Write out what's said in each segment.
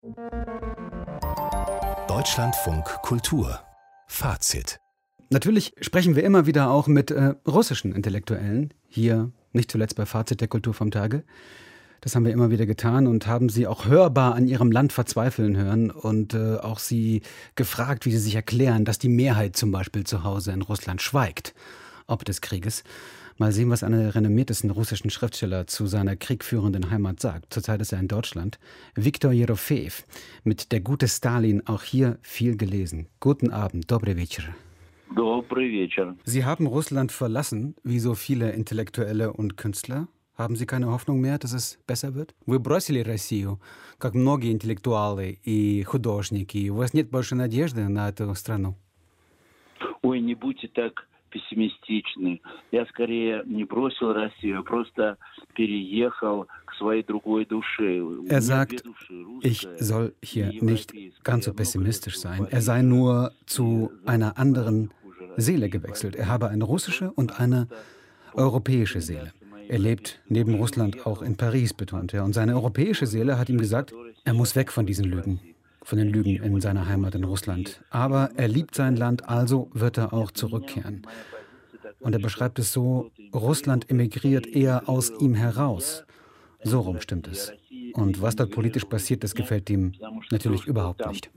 Deutschlandfunk Kultur Fazit. Natürlich sprechen wir immer wieder auch mit russischen Intellektuellen, hier nicht zuletzt bei Fazit der Kultur vom Tage. Das haben wir immer wieder getan und haben sie auch hörbar an ihrem Land verzweifeln hören und auch sie gefragt, wie sie sich erklären, dass die Mehrheit zum Beispiel zu Hause in Russland schweigt, ob des Krieges. Mal sehen, was einer der renommiertesten russischen Schriftsteller zu seiner kriegführenden Heimat sagt. Zurzeit ist er in Deutschland. Viktor Jerofejew mit Der gute Stalin, auch hier viel gelesen. Guten Abend, добрый вечер. Добрый вечер. Sie haben Russland verlassen, wie so viele Intellektuelle und Künstler. Haben Sie keine Hoffnung mehr, dass es besser wird? Вы бросили Россию, как многие интеллектуалы и художники. У вас нет больше надежды на эту страну? Ой, не будьте так пессимистичны. Я скорее не бросил Россию, а просто переехал к своей другой душе. Er sagt, ich soll hier nicht ganz so pessimistisch sein. Er sei nur zu einer anderen Seele gewechselt. Er habe eine russische und eine europäische Seele. Er lebt neben Russland auch in Paris, betont er. Und seine europäische Seele hat ihm gesagt, er muss weg von diesen Lügen. Von den Lügen in seiner Heimat in Russland. Aber er liebt sein Land, also wird er auch zurückkehren. Und er beschreibt es so, Russland emigriert eher aus ihm heraus. So rum stimmt es. Und was dort politisch passiert, das gefällt ihm natürlich überhaupt nicht.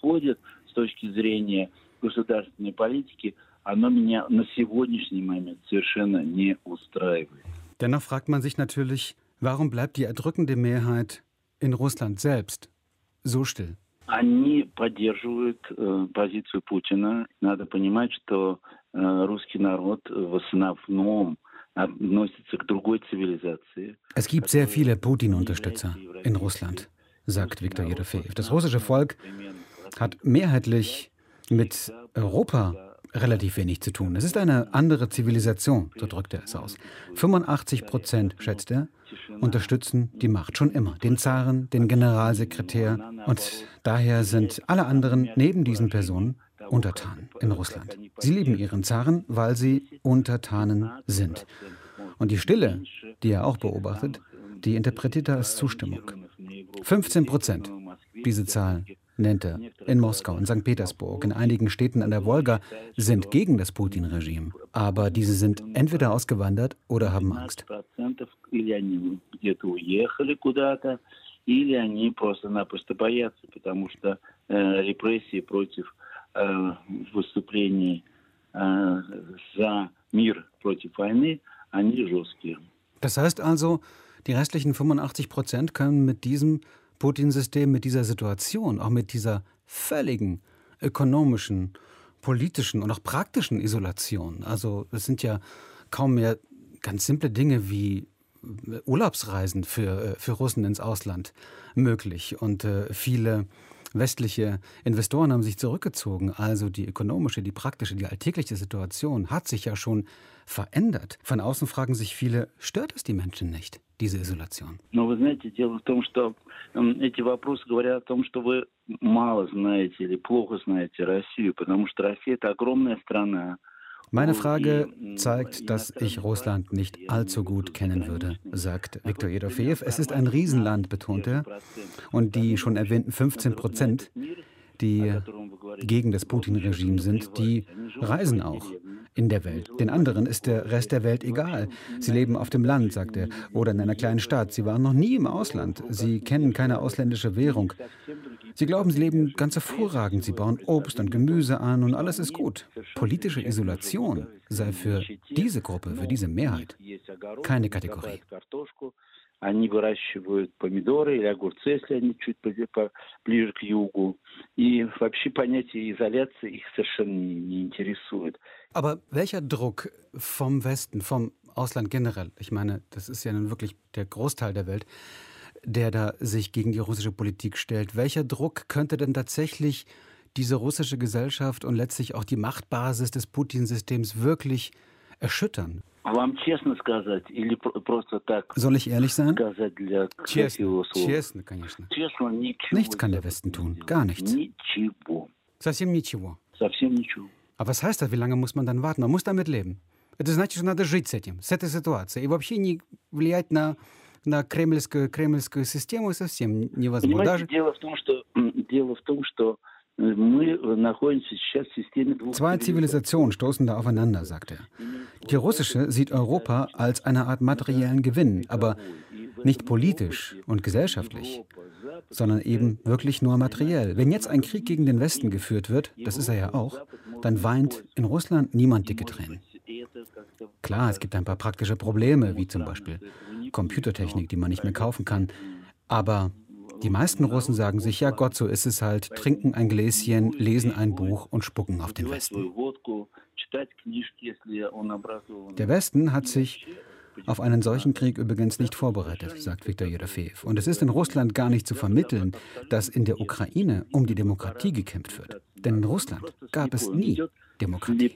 Dennoch fragt man sich natürlich, warum bleibt die erdrückende Mehrheit in Russland selbst so still? Они поддерживают позицию Путина. Надо понимать, что русский народ в основном относится к другой цивилизации. Es gibt sehr viele Putin-Unterstützer in Russland, sagt Viktor Jerofejew. Das russische Volk hat mehrheitlich mit Europa relativ wenig zu tun. Es ist eine andere Zivilisation, so drückt er es aus. 85%, schätzt er, unterstützen die Macht schon immer. Den Zaren, den Generalsekretär. Und daher sind alle anderen neben diesen Personen Untertanen in Russland. Sie lieben ihren Zaren, weil sie Untertanen sind. Und die Stille, die er auch beobachtet, die interpretiert er als Zustimmung. 15%, diese Zahl nennt er, in Moskau, in St. Petersburg, in einigen Städten an der Wolga, sind gegen das Putin-Regime. Aber diese sind entweder ausgewandert oder haben Angst. Das heißt also, die restlichen 85% können mit diesem Putin-System, mit dieser Situation, auch mit dieser völligen ökonomischen, politischen und auch praktischen Isolation. Also es sind ja kaum mehr ganz simple Dinge wie Urlaubsreisen für Russen ins Ausland möglich. Und viele westliche Investoren haben sich zurückgezogen. Also die ökonomische, die praktische, die alltägliche Situation hat sich ja schon verändert. Von außen fragen sich viele, stört es die Menschen nicht, diese Isolation? Но вы знаете, дело в том, что эти вопросы говорят о том, что вы мало знаете или плохо знаете Россию, потому что Россия – это огромная страна. Meine Frage zeigt, dass ich Russland nicht allzu gut kennen würde, sagt Viktor Jerofejew. Es ist ein Riesenland, betont er. Und die schon erwähnten 15%, die gegen das Putin-Regime sind, die reisen auch in der Welt. Den anderen ist der Rest der Welt egal. Sie leben auf dem Land, sagt er, oder in einer kleinen Stadt. Sie waren noch nie im Ausland. Sie kennen keine ausländische Währung. Sie glauben, sie leben ganz hervorragend. Sie bauen Obst und Gemüse an und alles ist gut. Politische Isolation sei für diese Gruppe, für diese Mehrheit keine Kategorie. Они выращивают помидоры или огурцы, если они чуть ближе к югу. И вообще понятие изоляции их совершенно не интересует. Aber welcher Druck vom Westen, vom Ausland generell, ich meine, das ist ja nun wirklich der Großteil der Welt, der da sich gegen die russische Politik stellt, welcher Druck könnte denn tatsächlich diese russische Gesellschaft und letztlich auch die Machtbasis des Putin-Systems wirklich erschüttern? Soll ich ehrlich sein? Честно, конечно. Nichts kann der Westen tun, gar nichts. Совсем ничего. Aber was heißt das? Wie lange muss man dann warten? Man muss damit leben. Это значит, что надо жить с этим, с этой ситуацией. И вообще не влиять на на кремльскую систему совсем невозможно. Понимаете, дело в том, что мы находимся сейчас в системе двух Zwei Zivilisationen stoßen da aufeinander, sagt er. Die russische sieht Europa als eine Art materiellen Gewinn, aber nicht politisch und gesellschaftlich, sondern eben wirklich nur materiell. Wenn jetzt ein Krieg gegen den Westen geführt wird, das ist er ja auch, dann weint in Russland niemand dicke Tränen. Klar, es gibt ein paar praktische Probleme, wie zum Beispiel Computertechnik, die man nicht mehr kaufen kann, aber die meisten Russen sagen sich, ja Gott, so ist es halt, trinken ein Gläschen, lesen ein Buch und spucken auf den Westen. Der Westen hat sich auf einen solchen Krieg übrigens nicht vorbereitet, sagt Viktor Jedofejew. Und es ist in Russland gar nicht zu vermitteln, dass in der Ukraine um die Demokratie gekämpft wird. Denn in Russland gab es nie Demokratie.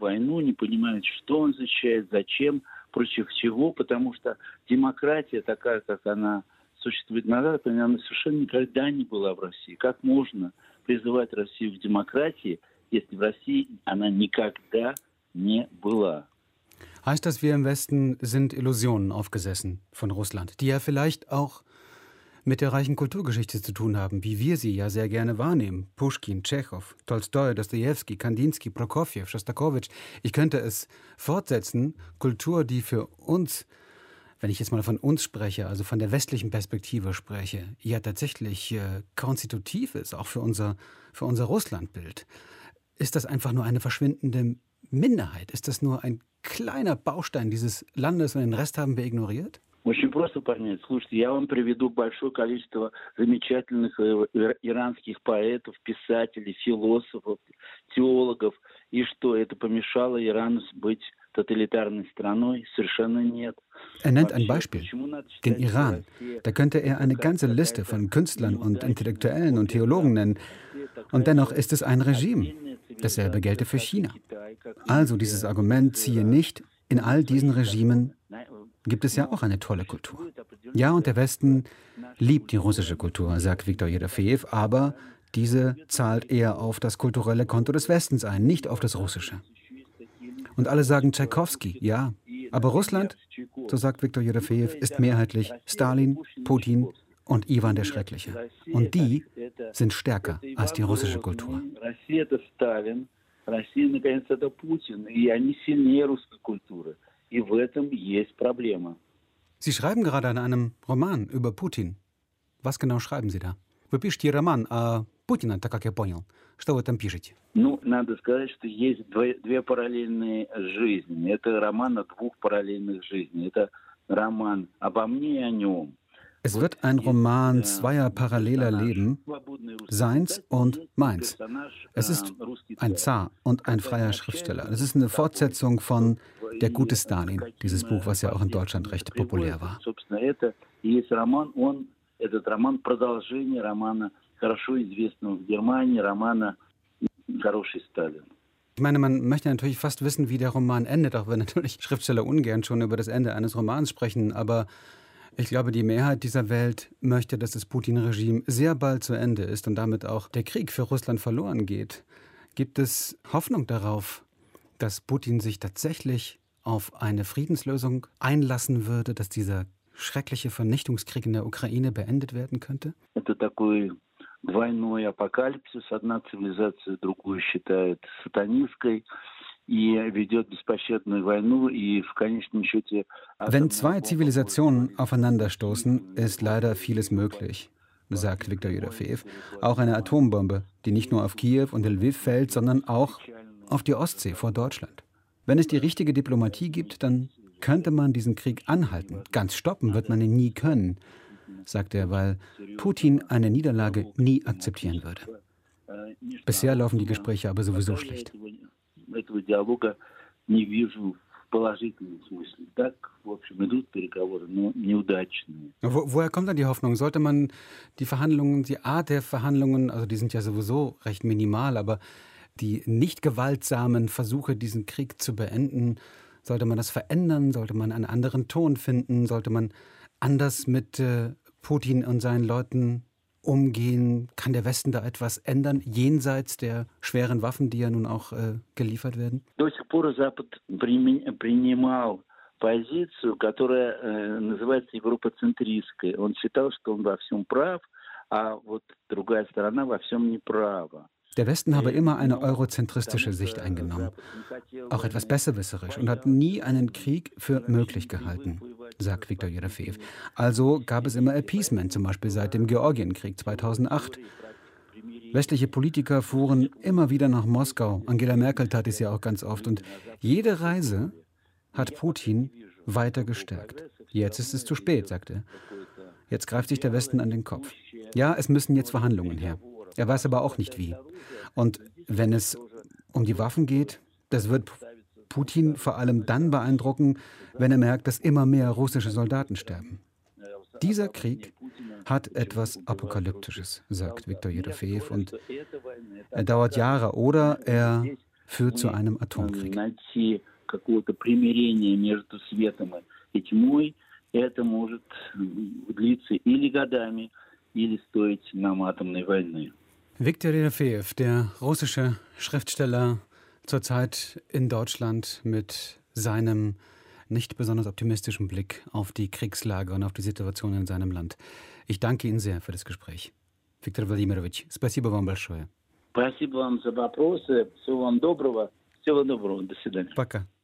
Существует назад, она совершенно никогда не была в России. Как можно призывать Россию к демократии, если в России она никогда не была? Heißt das, wir im Westen sind Illusionen aufgesessen von Russland, die ja vielleicht auch mit der reichen Kulturgeschichte zu tun haben, wie wir sie ja sehr gerne wahrnehmen. Puschkin, Tschechow, Tolstoi, Dostojewski, Kandinsky, Prokofjew, Schostakowitsch. Ich könnte es fortsetzen. Kultur, die für uns, wenn ich jetzt mal von uns spreche, also von der westlichen Perspektive spreche, ja tatsächlich konstitutiv ist, auch für unser Russlandbild. Ist das einfach nur eine verschwindende Minderheit? Ist das nur ein kleiner Baustein dieses Landes und den Rest haben wir ignoriert? Очень просто понять. Слушайте, я вам приведу большое количество замечательных иранских поэтов, писателей, философов, теологов. И что, это помешало Ирану быть totalitären страной? Совершенно нет. Er nennt ein Beispiel, den Iran. Da könnte er eine ganze Liste von Künstlern und Intellektuellen und Theologen nennen. Und dennoch ist es ein Regime. Dasselbe gelte für China. Also dieses Argument ziehe nicht, in all diesen Regimen gibt es ja auch eine tolle Kultur. Ja, und der Westen liebt die russische Kultur, sagt Viktor Jedofejew, aber diese zahlt eher auf das kulturelle Konto des Westens ein, nicht auf das russische. Und alle sagen Tschaikowski, ja, aber Russland, so sagt Viktor Jedofejew, ist mehrheitlich Stalin, Putin und Iwan der Schreckliche. Und die sind stärker als die russische Kultur. Россия, наконец, это Путин, и они сильнее русской культуры. И в этом есть проблема. Sie schreiben gerade an einem Roman über Putin. Was genau schreiben Sie da? Вы пишете роман о Путине, как я понял. Что вы там пишете? Ну, надо сказать, что есть две параллельные жизни. Это роман о двух параллельных жизнях. Это роман обо мне и о нем. Es wird ein Roman zweier paralleler Leben, seins und meins. Es ist ein Zar und ein freier Schriftsteller. Es ist eine Fortsetzung von Der gute Stalin, dieses Buch, was ja auch in Deutschland recht populär war. Ich meine, man möchte natürlich fast wissen, wie der Roman endet, auch wenn natürlich Schriftsteller ungern schon über das Ende eines Romans sprechen, aber ich glaube, die Mehrheit dieser Welt möchte, dass das Putin-Regime sehr bald zu Ende ist und damit auch der Krieg für Russland verloren geht. Gibt es Hoffnung darauf, dass Putin sich tatsächlich auf eine Friedenslösung einlassen würde, dass dieser schreckliche Vernichtungskrieg in der Ukraine beendet werden könnte? Это такой двойной апокалипсис. Одна цивилизация другую считает сатанистской. Wenn zwei Zivilisationen aufeinanderstoßen, ist leider vieles möglich, sagt Viktor Jedofejew. Auch eine Atombombe, die nicht nur auf Kiew und Lviv fällt, sondern auch auf die Ostsee vor Deutschland. Wenn es die richtige Diplomatie gibt, dann könnte man diesen Krieg anhalten. Ganz stoppen wird man ihn nie können, sagt er, weil Putin eine Niederlage nie akzeptieren würde. Bisher laufen die Gespräche aber sowieso schlecht. Этого диалога не вижу в положительном смысле. Так, в общем, идут переговоры, но неудачные. Woher kommt dann die Hoffnung? Sollte man die Verhandlungen, die Art der Verhandlungen, also die sind ja sowieso recht minimal, aber die nicht gewaltsamen Versuche, diesen Krieg zu beenden, sollte man das verändern? Sollte man einen anderen Ton finden? Sollte man anders mit Putin und seinen Leuten umgehen? Kann der Westen da etwas ändern, jenseits der schweren Waffen, die ja nun auch geliefert werden? До сих пор Запад принимал позицию, которая называется европоцентристской. Он считал, что он во всем прав, а вот другая сторона во всем неправа. Der Westen habe immer eine eurozentristische Sicht eingenommen, auch etwas besserwisserisch, und hat nie einen Krieg für möglich gehalten, sagt Viktor Yerofejew. Also gab es immer Appeasement, zum Beispiel seit dem Georgienkrieg 2008. Westliche Politiker fuhren immer wieder nach Moskau. Angela Merkel tat es ja auch ganz oft. Und jede Reise hat Putin weiter gestärkt. Jetzt ist es zu spät, sagt er. Jetzt greift sich der Westen an den Kopf. Ja, es müssen jetzt Verhandlungen her. Er weiß aber auch nicht wie. Und wenn es um die Waffen geht, das wird Putin vor allem dann beeindrucken, wenn er merkt, dass immer mehr russische Soldaten sterben. Dieser Krieg hat etwas Apokalyptisches, sagt Viktor Yerofejew, und er dauert Jahre oder er führt zu einem Atomkrieg. Viktor Yerofejew, der russische Schriftsteller, zurzeit in Deutschland mit seinem nicht besonders optimistischen Blick auf die Kriegslage und auf die Situation in seinem Land. Ich danke Ihnen sehr für das Gespräch. Viktor Wladimirovich, спасибо вам большое. Спасибо вам за вопросы. Всего вам доброго. Всего доброго. До свидания. Пока.